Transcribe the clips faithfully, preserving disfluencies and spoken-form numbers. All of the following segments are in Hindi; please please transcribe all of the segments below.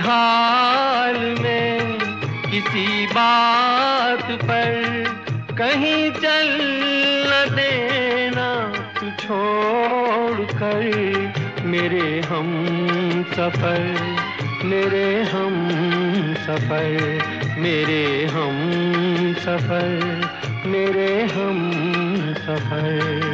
हाल में किसी बात पर कहीं चल न देना तू छोड़ कर, मेरे हम सफर मेरे हम सफर मेरे हम सफर मेरे हम सफर।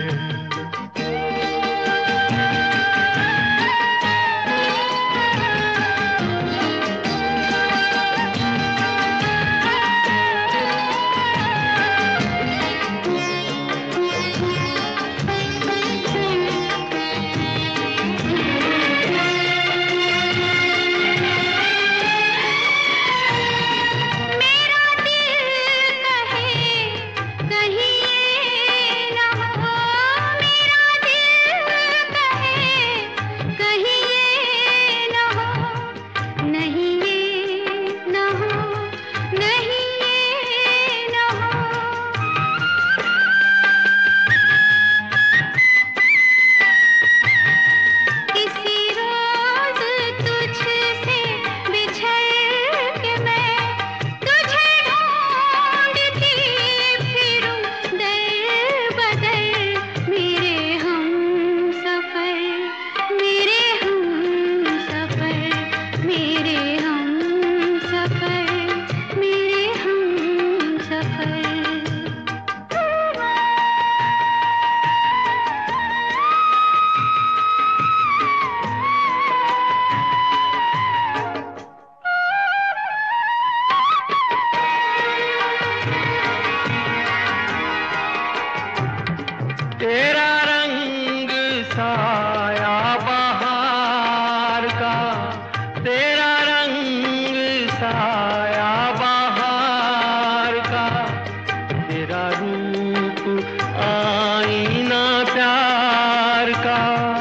तेरा रंग साया बहार का, तेरा रंग साया बहार का, तेरा रूप आईना प्यार का।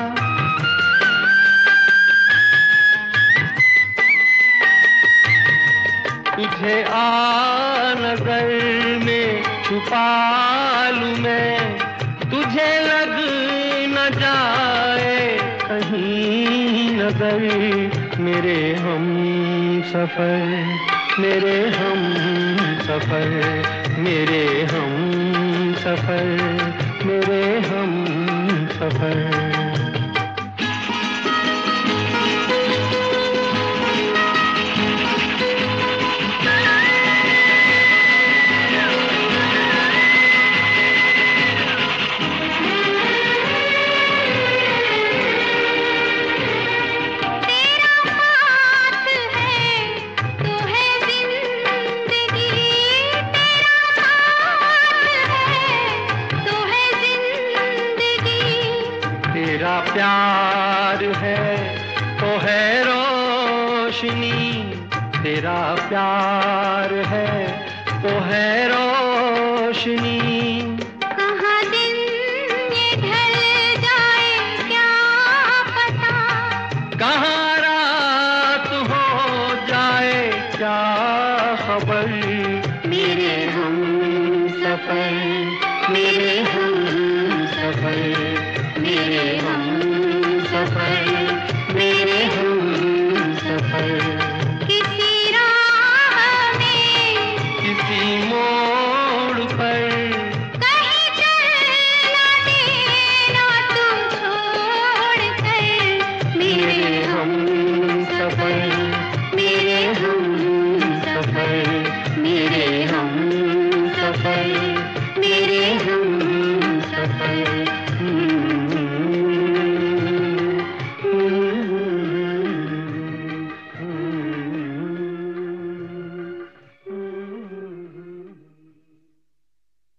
तुझे आ नजर में छुपा लूं मैं, तुझे लग न जाए कहीं नजर, मेरे हम सफर मेरे हम सफर मेरे हम सफर मेरे हम सफर। तेरा प्यार है तो है रोशनी, तेरा प्यार है तो है रोशनी। कहाँ दिन ये ढल जाए क्या पता, कहाँ रात हो जाए क्या खबर, मेरे हम सफर मेरे हम सफर मेरे हम सफर।